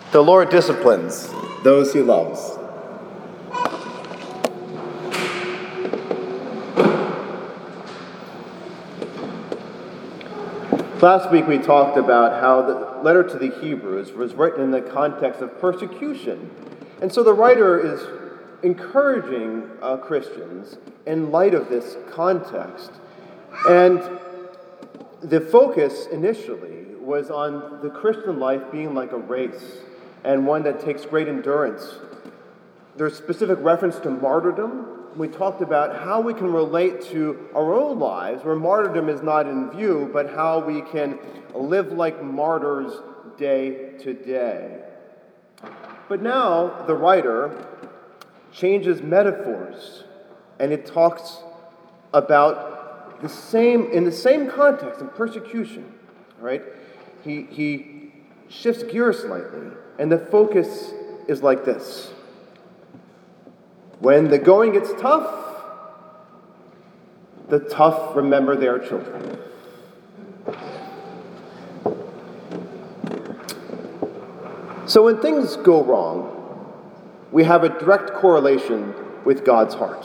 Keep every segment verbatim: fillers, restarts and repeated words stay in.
The Lord disciplines those he loves. Last week we talked about how the letter to the Hebrews was written in the context of persecution. And so the writer is encouraging uh, Christians in light of this context. And the focus initially was on the Christian life being like a race, and one that takes great endurance. There's specific reference to martyrdom. We talked about how we can relate to our own lives, where martyrdom is not in view, but how we can live like martyrs day to day. But now the writer changes metaphors, and it talks about the same, in the same context of persecution, right? He, he shifts gears slightly, and the focus is like this. When the going gets tough, the tough remember their children. So when things go wrong, we have a direct correlation with God's heart.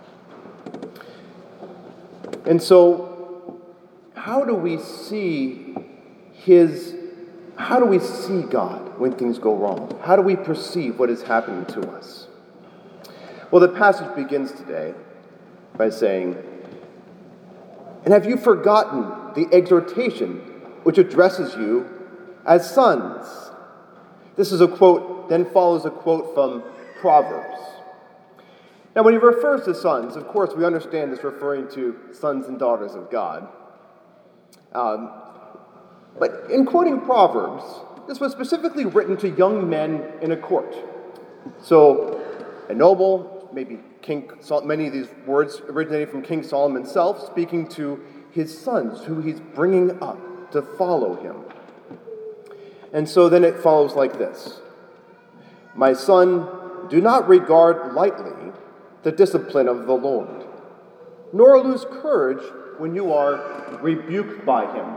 And so, how do we see his, how do we see God when things go wrong? How do we perceive what is happening to us? Well, the passage begins today by saying, "And have you forgotten the exhortation which addresses you as sons?" This is a quote, then follows a quote from Proverbs. Now, when he refers to sons, of course, we understand this referring to sons and daughters of God. Um, but in quoting Proverbs, this was specifically written to young men in a court. So, a noble, maybe King, many of these words originating from King Solomon himself, speaking to his sons, who he's bringing up to follow him. And so then it follows like this. "My son, do not regard lightly the discipline of the Lord, nor lose courage when you are rebuked by him."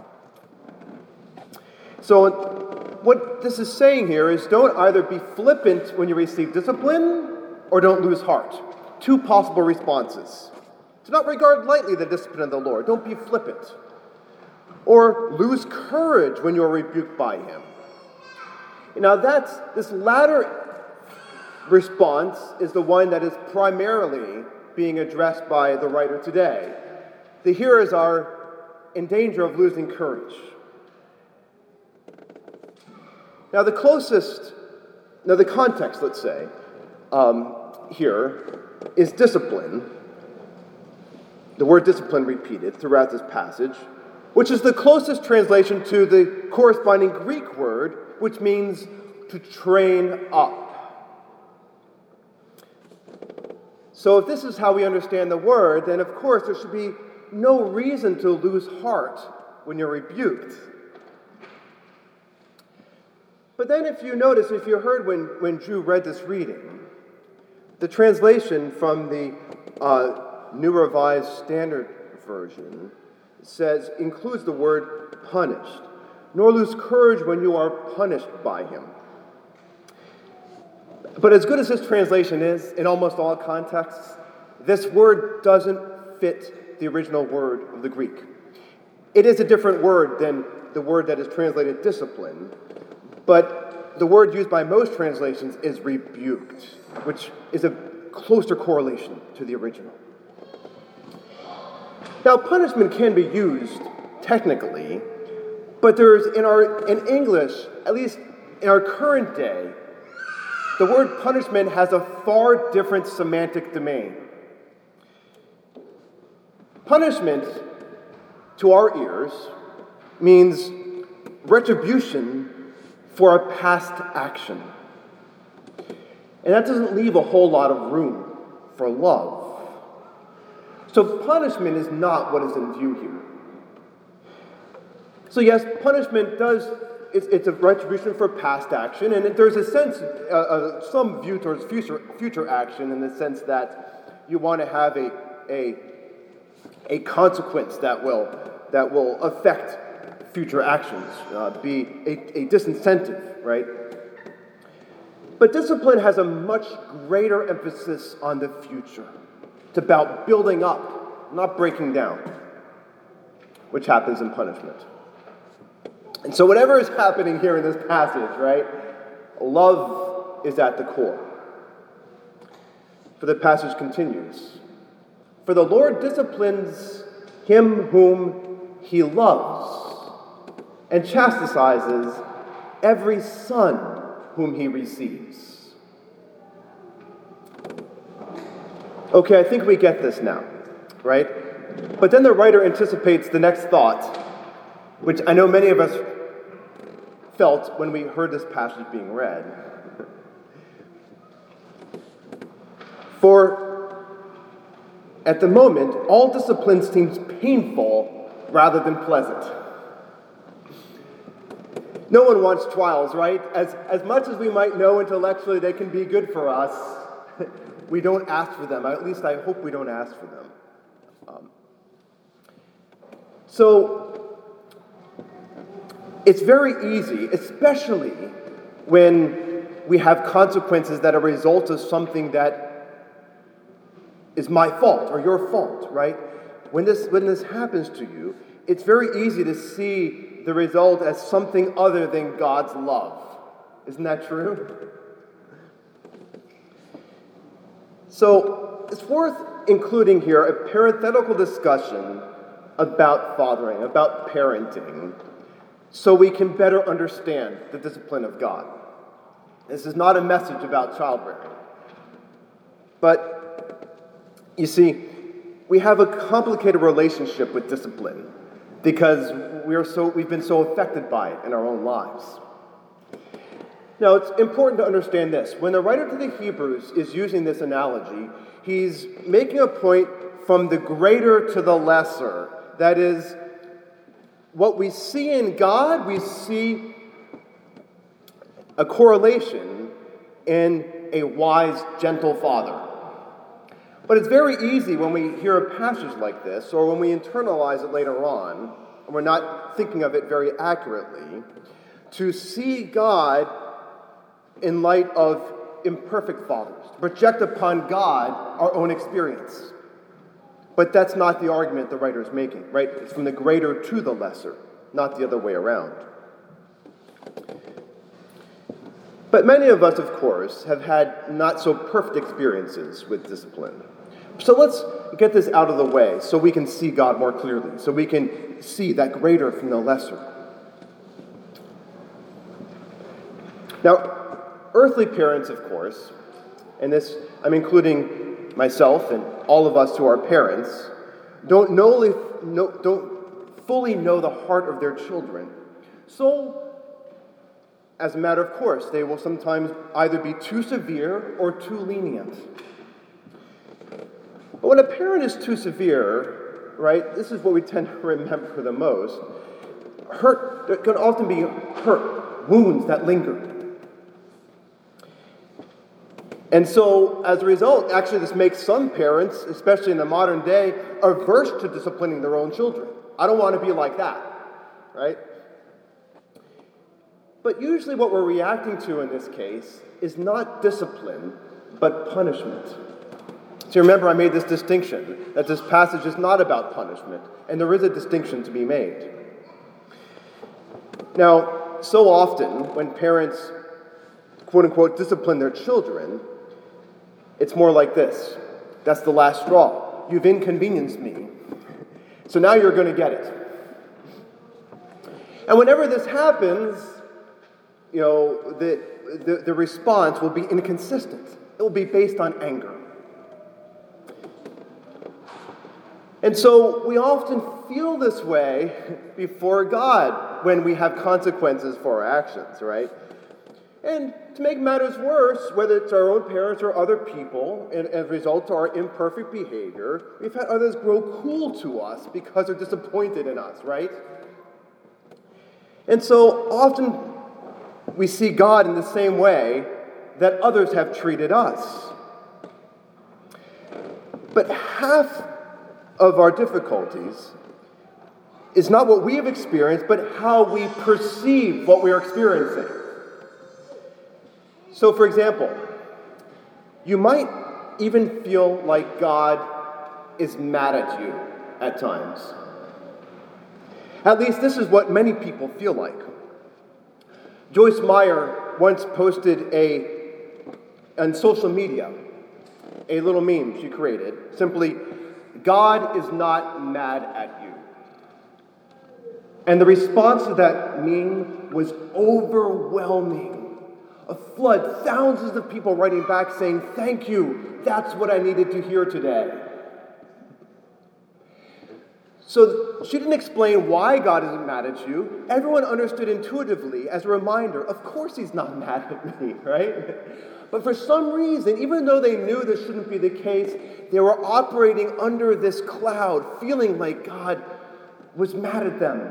So what this is saying here is, don't either be flippant when you receive discipline, or don't lose heart. Two possible responses. Do not regard lightly the discipline of the Lord. Don't be flippant. Or lose courage when you are rebuked by him. Now that's, this latter response is the one that is primarily being addressed by the writer today. The hearers are in danger of losing courage. Now the closest, now the context, let's say, um, here is discipline. The word discipline repeated throughout this passage, which is the closest translation to the corresponding Greek word, which means to train up. So if this is how we understand the word, then of course there should be no reason to lose heart when you're rebuked. But then if you notice, if you heard when, when Drew read this reading, the translation from the uh, New Revised Standard Version says, includes the word punished, nor lose courage when you are punished by him. But as good as this translation is, in almost all contexts, this word doesn't fit the original word of the Greek. It is a different word than the word that is translated discipline, but the word used by most translations is rebuked, which is a closer correlation to the original. Now, punishment can be used technically, but there's in our in English, at least in our current day, the word punishment has a far different semantic domain. Punishment, to our ears, means retribution for a past action. And that doesn't leave a whole lot of room for love. So punishment is not what is in view here. So yes, punishment does, it's, it's a retribution for past action, and there's a sense, uh, uh, some view towards future, future action in the sense that you want to have a, a, a consequence that will, that will affect future actions, uh, be a, a disincentive, right? But discipline has a much greater emphasis on the future. It's about building up, not breaking down, which happens in punishment. And so whatever is happening here in this passage, right, love is at the core. For the passage continues, "For the Lord disciplines him whom he loves, and chastises every son whom he receives." Okay, I think we get this now, right? But then the writer anticipates the next thought, which I know many of us felt when we heard this passage being read. For at the moment, all discipline seems painful rather than pleasant. No one wants trials, right? As, as much as we might know intellectually they can be good for us, we don't ask for them. At least I hope we don't ask for them. Um, so, it's very easy, especially when we have consequences that are a result of something that is my fault or your fault, right? When this, when this happens to you, it's very easy to see the result as something other than God's love. Isn't that true? So it's worth including here a parenthetical discussion about fathering, about parenting, so we can better understand the discipline of God. This is not a message about childbearing. But, you see, we have a complicated relationship with discipline because we are so, we've been so affected by it in our own lives. Now, it's important to understand this. When the writer to the Hebrews is using this analogy, he's making a point from the greater to the lesser. That is, what we see in God, we see a correlation in a wise, gentle father. But it's very easy when we hear a passage like this, or when we internalize it later on, and we're not thinking of it very accurately, to see God in light of imperfect fathers, to project upon God our own experience. But that's not the argument the writer is making, right? It's from the greater to the lesser, not the other way around. But many of us, of course, have had not so perfect experiences with discipline. So let's get this out of the way so we can see God more clearly, so we can see that greater from the lesser. Now, earthly parents, of course, and this I'm including myself and all of us who are parents, don't know, don't fully know the heart of their children. So, as a matter of course, they will sometimes either be too severe or too lenient. But when a parent is too severe, right, this is what we tend to remember the most. Hurt, there can often be hurt, wounds that linger. And so, as a result, actually this makes some parents, especially in the modern day, averse to disciplining their own children. I don't want to be like that, right? But usually what we're reacting to in this case is not discipline, but punishment. So remember, I made this distinction, that this passage is not about punishment, and there is a distinction to be made. Now, so often, when parents, quote-unquote, discipline their children, it's more like this. That's the last straw. You've inconvenienced me. So now you're going to get it. And whenever this happens, you know, the, the, the response will be inconsistent. It will be based on anger. And so we often feel this way before God when we have consequences for our actions, right? And to make matters worse, whether it's our own parents or other people, and as a result of our imperfect behavior, we've had others grow cool to us because they're disappointed in us, right? And so often we see God in the same way that others have treated us. But half of our difficulties is not what we have experienced, but how we perceive what we are experiencing. So, for example, you might even feel like God is mad at you at times. At least this is what many people feel like. Joyce Meyer once posted a on social media a little meme she created, simply, "God is not mad at you." And the response to that meme was overwhelming. A flood, thousands of people writing back saying, "Thank you, that's what I needed to hear today." So she didn't explain why God isn't mad at you. Everyone understood intuitively as a reminder, of course he's not mad at me, right? But for some reason, even though they knew this shouldn't be the case, they were operating under this cloud, feeling like God was mad at them.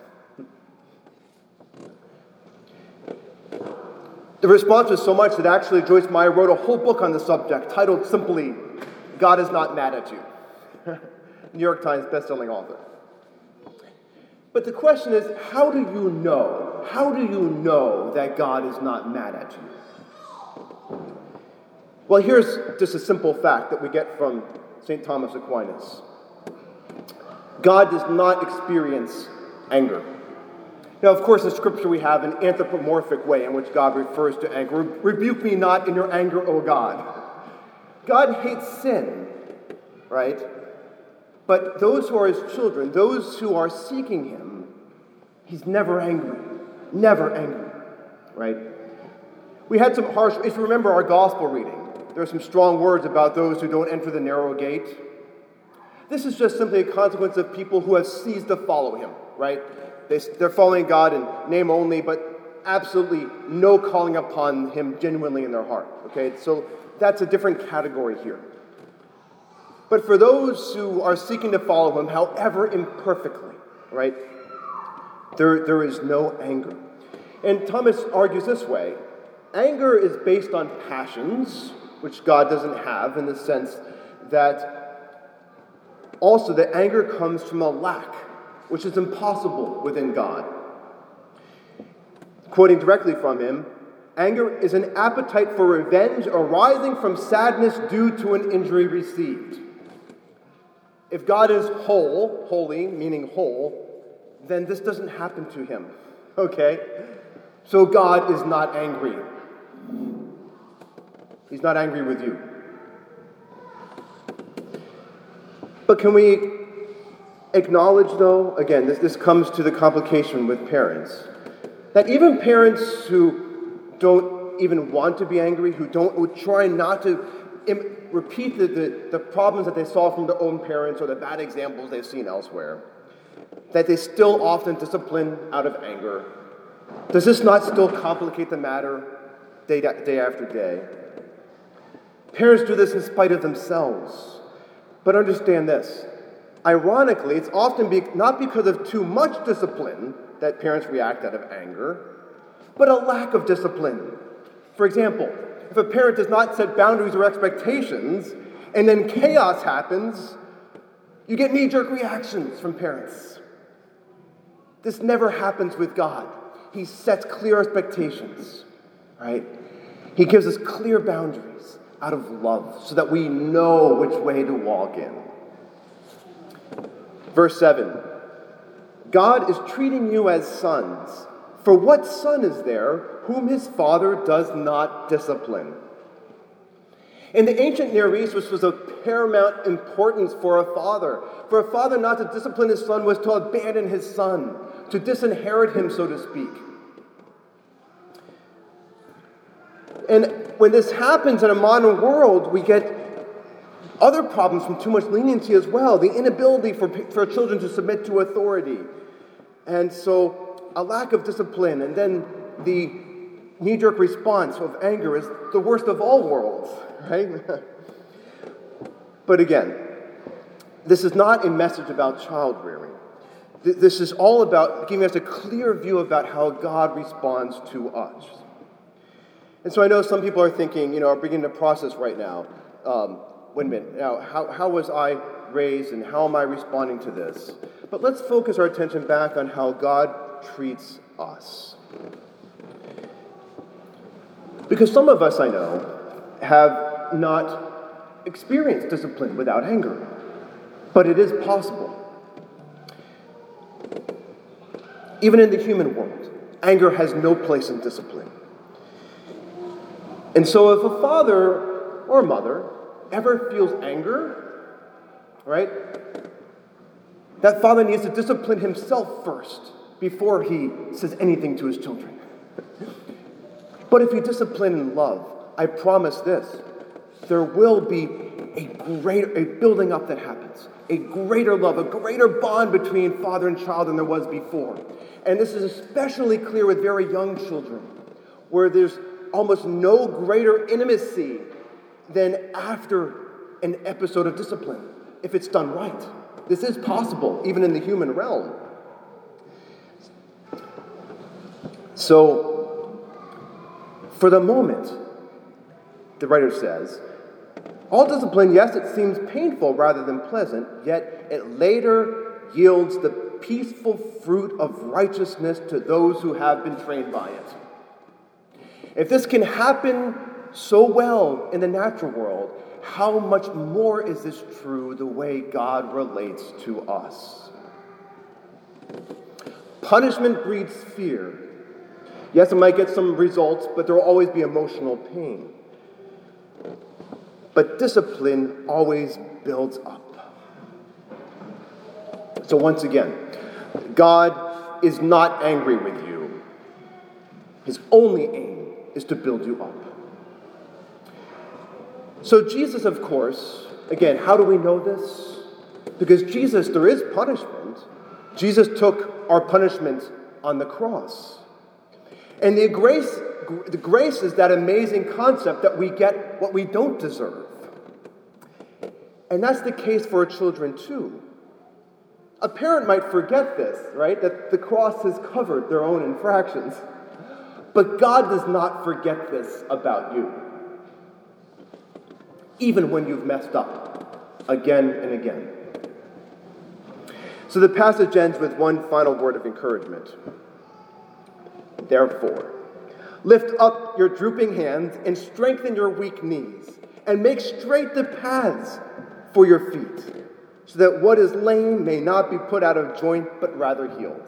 The response was so much that actually Joyce Meyer wrote a whole book on the subject, titled simply, "God is Not Mad at You." New York Times bestselling author. But the question is, how do you know? How do you know that God is not mad at you? Well, here's just a simple fact that we get from Saint Thomas Aquinas. God does not experience anger. Now, of course, in Scripture we have an anthropomorphic way in which God refers to anger. "Rebuke me not in your anger, O God." God hates sin, right? But those who are his children, those who are seeking him, he's never angry. Never angry, right? We had some harsh, if you remember our gospel reading, there are some strong words about those who don't enter the narrow gate. This is just simply a consequence of people who have ceased to follow him, right? They, they're following God in name only, but absolutely no calling upon him genuinely in their heart, okay? So that's a different category here. But for those who are seeking to follow him, however imperfectly, right, there, there is no anger. And Thomas argues this way: anger is based on passions, which God doesn't have, in the sense that also that anger comes from a lack, which is impossible within God. Quoting directly from him, anger is an appetite for revenge arising from sadness due to an injury received. If God is whole, holy, meaning whole, then this doesn't happen to him, okay? So God is not angry. He's not angry with you. But can we acknowledge, though, again, this, this comes to the complication with parents, that even parents who don't even want to be angry, who don't, who try not to im- repeat the, the, the problems that they saw from their own parents or the bad examples they've seen elsewhere, that they still often discipline out of anger. Does this not still complicate the matter day, day after day? Parents do this in spite of themselves. But understand this. Ironically, it's often be, not because of too much discipline that parents react out of anger, but a lack of discipline. For example, if a parent does not set boundaries or expectations, and then chaos happens, you get knee-jerk reactions from parents. This never happens with God. He sets clear expectations, right? He gives us clear boundaries out of love so that we know which way to walk in. Verse seven, God is treating you as sons. For what son is there whom his father does not discipline? In the ancient Near East, this was of paramount importance for a father. For a father not to discipline his son was to abandon his son, to disinherit him, so to speak. And when this happens in a modern world, we get other problems from too much leniency as well. The inability for, for children to submit to authority. And so a lack of discipline, and then the knee-jerk response of anger is the worst of all worlds, right? But again, this is not a message about child rearing. This is all about giving us a clear view about how God responds to us. And so I know some people are thinking, you know, are beginning to process right now, um, wait a minute, now, how, how was I raised and how am I responding to this? But let's focus our attention back on how God treats us. Because some of us, I know, have not experienced discipline without anger. But it is possible. Even in the human world, anger has no place in discipline. And so if a father or mother ever feels anger, right, that father needs to discipline himself first before he says anything to his children. But if you discipline in love, I promise this, there will be a greater, a building up that happens, a greater love, a greater bond between father and child than there was before. And this is especially clear with very young children, where there's almost no greater intimacy than after an episode of discipline, if it's done right. This is possible, even in the human realm. So, for the moment, the writer says, all discipline, yes, it seems painful rather than pleasant, yet it later yields the peaceful fruit of righteousness to those who have been trained by it. If this can happen so well in the natural world, how much more is this true the way God relates to us? Punishment breeds fear. Yes, it might get some results, but there will always be emotional pain. But discipline always builds up. So once again, God is not angry with you. His only aim is to build you up. So Jesus, of course, again, how do we know this? Because Jesus, there is punishment. Jesus took our punishment on the cross. And the grace, the grace is that amazing concept that we get what we don't deserve. And that's the case for our children too. A parent might forget this, right? That the cross has covered their own infractions. But God does not forget this about you. Even when you've messed up again and again. So the passage ends with one final word of encouragement. Therefore, lift up your drooping hands and strengthen your weak knees, and make straight the paths for your feet, so that what is lame may not be put out of joint, but rather healed.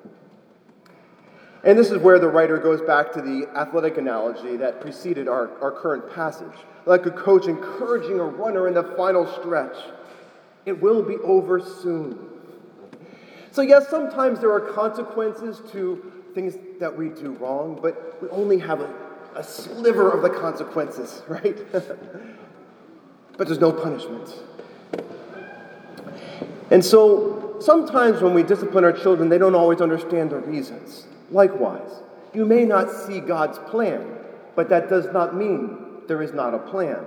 And this is where the writer goes back to the athletic analogy that preceded our, our current passage. Like a coach encouraging a runner in the final stretch. It will be over soon. So yes, sometimes there are consequences to things that we do wrong, but we only have a, a sliver of the consequences, right? But there's no punishment. And so sometimes when we discipline our children, they don't always understand the reasons. Likewise, you may not see God's plan, but that does not mean there is not a plan.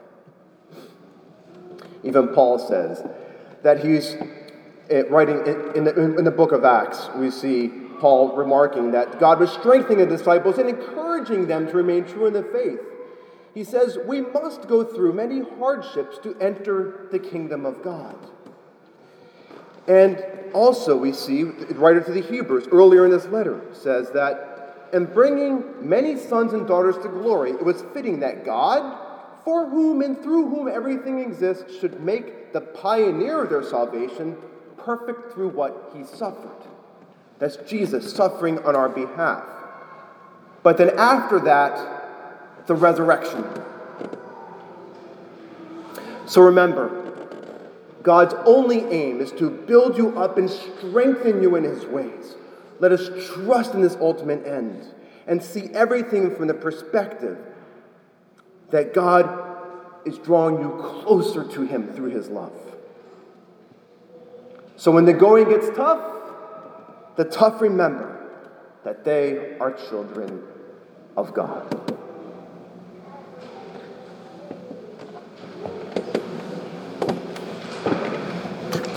Even Paul says that he's writing in the, in the book of Acts, we see Paul remarking that God was strengthening the disciples and encouraging them to remain true in the faith. He says, we must go through many hardships to enter the kingdom of God. And also we see, the writer to the Hebrews, earlier in this letter, says that in bringing many sons and daughters to glory, it was fitting that God, for whom and through whom everything exists, should make the pioneer of their salvation perfect through what he suffered. That's Jesus suffering on our behalf. But then after that, the resurrection. So remember, God's only aim is to build you up and strengthen you in his ways. Let us trust in this ultimate end and see everything from the perspective that God is drawing you closer to him through his love. So when the going gets tough, the tough remember that they are children of God.